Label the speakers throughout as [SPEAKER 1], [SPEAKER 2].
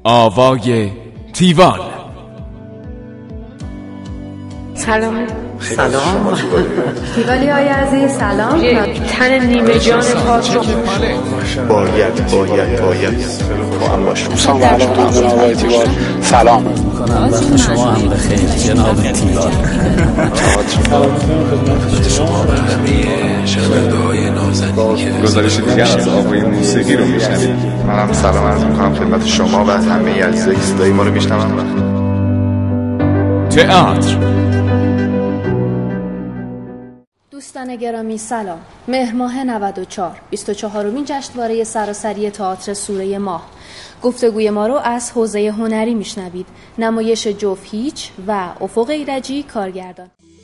[SPEAKER 1] آوای تیوان.
[SPEAKER 2] سلام.
[SPEAKER 3] سلام
[SPEAKER 2] تیوالی های عزیز سلام.
[SPEAKER 4] تن نیمه جان پاک رو
[SPEAKER 3] باید با هم باشم.
[SPEAKER 5] سلام علیکم جناب آقای تیوال. سلام میکنم وقت شما هم بخیر جناب تیوال.
[SPEAKER 6] خدمت شما و همه شنونده‌های نازنین که
[SPEAKER 7] گزارش دیگر از آوای موسیقی رو میشنوید.
[SPEAKER 3] منم سلام عرض میکنم خدمت شما و همه عزیزایی که صدای ما رو میشنون.
[SPEAKER 1] تئاتر.
[SPEAKER 8] دوستان گرامی سلام. مهر ماه 94 24مین جشنواره سراسری تئاتر سوره ماه. گفتگوی ما رو از حوزه هنری میشنوید. نمایش جوف هیچ و افق ایرجی کارگردان.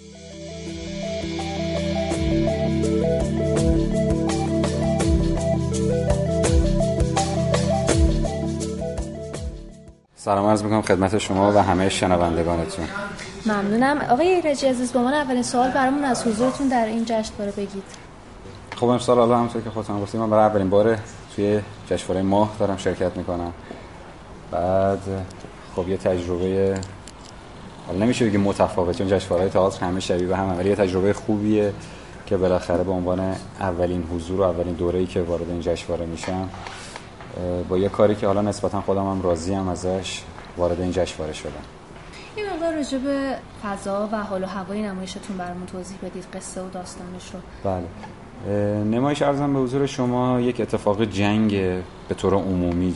[SPEAKER 9] سلام عرض میکنم خدمت شما و همه شنوندگانتون.
[SPEAKER 8] ممنونم. آقای ایرجی عزیز، با من اولین سوال برامون از حضورتون در این جشنواره بگید.
[SPEAKER 9] خب امسال حالا همونطور که خودتون گفتید من برای اولین بار توی جشنواره ماه دارم شرکت میکنم. بعد خب یه تجربه حالا نمیشه بگیم متفاوت، چون جشنواره‌های تئاتر همه شبیه به هم، ولی یه تجربه خوبیه که بالاخره به عنوان اولین حضور و اولین دوره‌ای که وارد این جشنواره میشم با یه کاری که حالا نسبتا خودم هم راضیم ازش وارد این جشنواره شدم.
[SPEAKER 8] این مقدار راجع به فضا و حال و هوای نمایشتون برامون توضیح بدید، قصه و داستانش رو.
[SPEAKER 9] بله. نمایش عرضم به حضور شما یک اتفاق جنگ به طور عمومی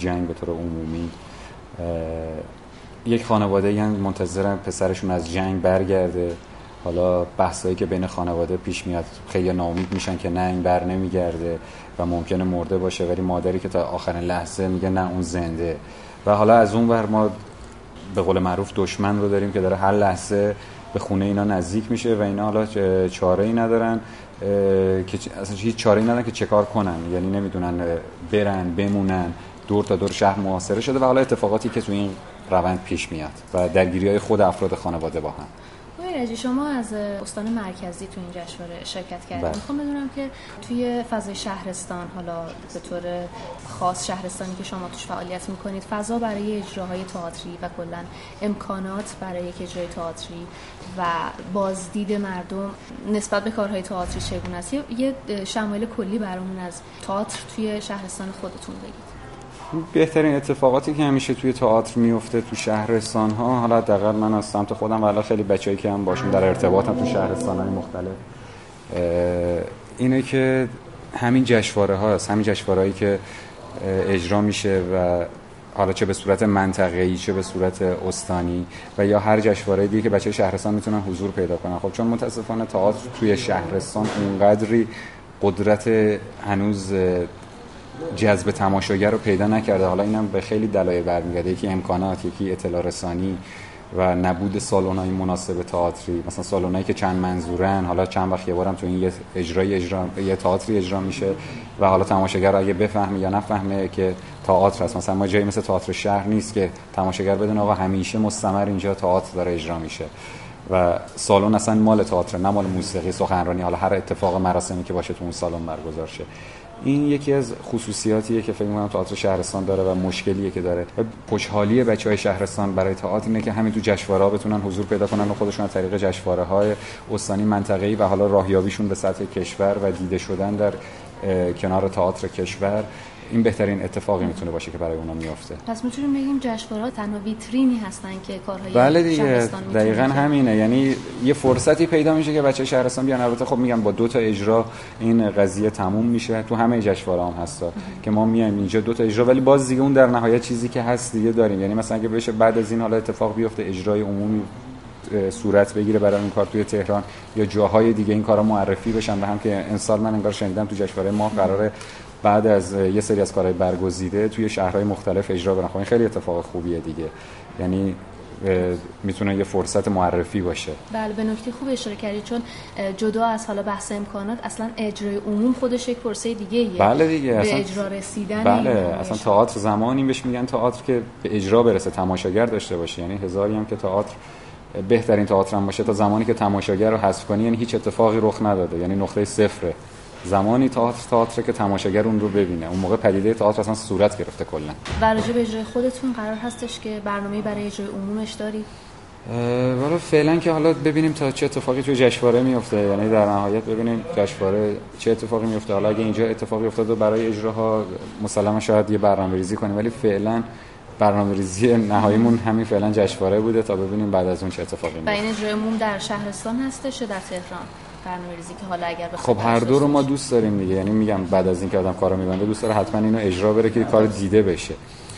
[SPEAKER 9] یک خانواده یعنی منتظرن پسرشون از جنگ برگرده. حالا بحثایی که بین خانواده پیش میاد، خیلی ناامید میشن که نه این بر نمیگرده و ممکنه مرده باشه، ولی مادری که تا آخرین لحظه میگه نه اون زنده. و حالا از اون ور ما به قول معروف دشمن رو داریم که داره هر لحظه به خونه اینا نزدیک میشه و اینا حالا چاره‌ای ندارن که اصلا هیچ چاره‌ای ندارن که چه کار کنن، یعنی نمیدونن برن بمونن. دور تا دور شهر محاصره شده و حالا اتفاقاتی که تو این روند پیش میاد و درگیری‌های خود افراد خانواده با هم.
[SPEAKER 8] ایرجی، شما از استان مرکزی تو این جشنواره شرکت کردید. میخوام بدونم که توی فضای شهرستان، حالا به طور خاص شهرستانی که شما توش فعالیت میکنید، فضا برای اجراهای تئاتری و کلا امکانات برای یک اجرای تئاتری و بازدید مردم نسبت به کارهای تئاتری چگونه است؟ یه شمایل کلی برامون از تئاتر توی شهرستان خودتون بگید.
[SPEAKER 9] بهترین اتفاقاتی که همیشه توی تئاتر میفته تو شهرستان ها، حالا حداقل من از سمت خودم و حالا خیلی بچه‌ای که هم باشون در ارتباطم تو شهرستان‌های مختلف، اینه که همین جشنواره هاست، همین جشنواره‌ای که اجرا میشه و حالا چه به صورت منطقه‌ای چه به صورت استانی و یا هر جشنواره دیگه که بچه‌های شهرستان میتونن حضور پیدا کنن. خب چون متاسفانه تئاتر توی شهرستان اونقدری قدرت هنوز جذب تماشاگر رو پیدا نکرده. حالا اینم به خیلی دلایل برمیگرده، یکی امکانات، یکی اطلاع رسانی و نبود سالن‌های مناسب تئاتری، مثلا سالن‌هایی که چند منظورن. حالا چند وقت یه بارم تو این یه تئاتری اجرا میشه و حالا تماشاگر اگه بفهمه یا نفهمه که تئاتر هست، مثلا ما جایی مثل تئاتر شهر نیست که تماشاگر بدونه آقا همیشه مستمر اینجا تئاتر داره اجرا میشه و سالن اصلا مال تئاتر، نه مال موسیقی، سخنرانی، حالا هر اتفاق مراسمی که باشه تو اون سالن برگزار شه. این یکی از خصوصیاتیه که فکر می‌کنم تئاتر شهرستان داره و مشکلیه که داره. و خوشحالی بچه‌های شهرستان برای تئاتر اینه که همین تو جشنواره‌ها بتونن حضور پیدا کنن و خودشون از طریق جشنواره‌های استانی، منطقه‌ای و حالا راهیابیشون به سطح کشور و دیده شدن در کنار تئاتر کشور، این بهترین اتفاقی میتونه باشه که برای اونا میفته.
[SPEAKER 8] پس میتونیم بگیم جشنواره‌ها تنها ویترینی هستن که کارهای
[SPEAKER 9] بله دیگه،
[SPEAKER 8] شهرستان
[SPEAKER 9] دقیقاً همینه. یعنی یه فرصتی پیدا میشه که بچه شهرستان بیان. البته خب میگم با 2 تا اجرا این قضیه تموم میشه. تو همه جشنواره هم هستا که ما میایم اینجا 2 تا اجرا، ولی باز دیگه اون در نهایت چیزی که هست دیگه داریم. یعنی مثلا اگه بشه بعد از این حالا اتفاق بیفته اجرای عمومی صورت بگیره برای این کار توی تهران یا جاهای دیگه این کارا معرفی بشن و هم که امسال من انگار شنیدم تو جشنواره ما قراره بعد از یه سری از کارهای برگزیده توی شهرهای مختلف اجرا برن. خب این خیلی اتفاق خوبیه دیگه، یعنی میتونه یه فرصت معرفی باشه.
[SPEAKER 8] بله، به نکته خوب اشاره کردید، چون جدا از حالا بحث امکانات اصلا اجرای عموم خودش یک فرصه دیگه ایه.
[SPEAKER 9] بله دیگه،
[SPEAKER 8] به
[SPEAKER 9] اصلا
[SPEAKER 8] اجرا رسیدن.
[SPEAKER 9] بله، اصلا تئاتر زمانی بهش میگن تئاتر که به اجرا برسه، تماشاگر داشته باشه. یعنی هزاری هم که تئاتر بهترین تئاتر هم باشه تا زمانی که تماشاگر رو حذف کنی، یعنی هیچ اتفاقی رخ نداده، یعنی نقطه صفره. زمانی تئاتر که تماشاگر اون رو ببینه. اون موقع پدیده تئاتر اصلا صورت گرفته کلا.
[SPEAKER 8] و راجع به اجرای خودتون قرار هستش که برنامه‌ای برای اجرای عمومش دارید؟
[SPEAKER 9] والا فعلا که حالا ببینیم تا چه اتفاقی توی جشنواره میفته، یعنی در نهایت ببینیم جشنواره چه اتفاقی میفته. حالا اگه اینجا اتفاقی افتاد و برای اجراها مسلما شاید یه برنامه‌ریزی کنیم، ولی فعلا برنامه‌ریزی نهاییمون همین فعلا جشنواره بوده تا ببینیم بعد از اون چه اتفاقی میفته.
[SPEAKER 8] و این اجرای عموم در شهرستان هستش یا در تهران؟ برنامه‌ریزی که حالا اگر
[SPEAKER 9] خب هر دو رو ما دوست داریم دیگه، یعنی میگم بعد از اینکه آدم کارو میبنده دوست داره حتما اینو اجرا بره که کار دیده بشه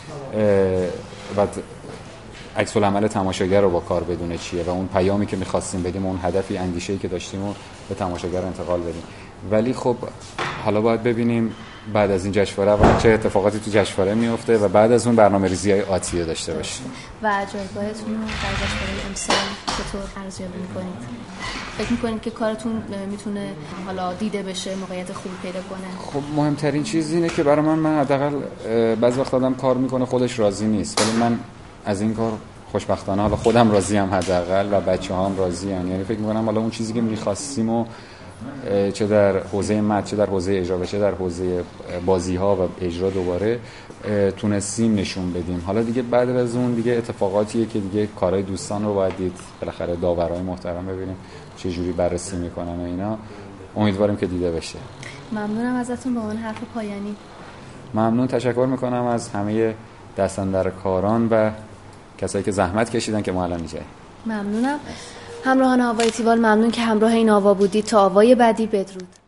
[SPEAKER 9] و عکس العمل تماشاگر رو با کار بدونه چیه و اون پیامی که می‌خواستیم بدیم، اون هدفی اندیشه‌ای که داشتیم رو به تماشاگر انتقال بدیم. ولی خب حالا باید ببینیم بعد از این جشنواره چه اتفاقاتی تو جشنواره میفته و بعد از اون برنامه‌ریزی‌های آتی داشته باشیم.
[SPEAKER 8] و جایگاهتون رو در جشنواره امسال چطور ارزیابی می‌کنید؟ فکر می‌کنید که کارتون میتونه حالا دیده بشه، موقعیت خوبی پیدا کنه؟
[SPEAKER 9] خب مهمترین چیز اینه که برای من حداقل بعضی وقت آدم کار میکنه خودش راضی نیست، ولی من از این کار خوشبختانه حالا خودم راضی ام حداقل و بچه‌هام راضی ان. یعنی فکر می‌کنم حالا اون چیزی که می‌خواستیم و چه در حوزه متن، چه در حوزه اجرا و چه در حوزه بازی‌ها و اجرا دوباره تونستیم نشون بدیم. حالا دیگه بعد از اون دیگه اتفاقاتیه که دیگه کارهای دوستان رو باید دید، بالاخره داورای محترم ببینیم چه جوری بررسی میکنن و اینا. امیدواریم که دیده بشه.
[SPEAKER 8] ممنونم ازتون. به عنوان حرف پایانی
[SPEAKER 9] ممنون، تشکر میکنم از همه دستاندرکاران و کسایی که زحمت کشیدن که ما الان اینجاییم.
[SPEAKER 8] ممنونم. همراهان آوای تیوال ممنون که همراه این آوا بودید. تا آوای بعدی بدرود.